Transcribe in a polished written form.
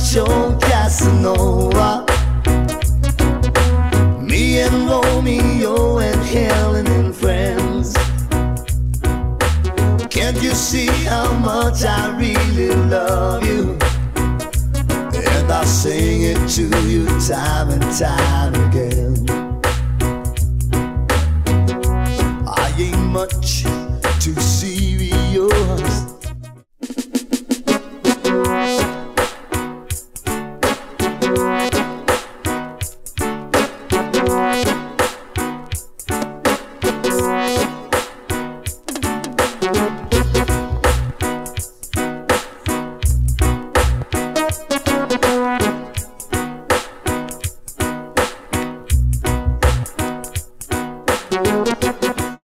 macho Casanova. Me and Romeo and Helen and friends. Can't you see how much I really love you? And I sing it to you time and time again. I ain't much too serious,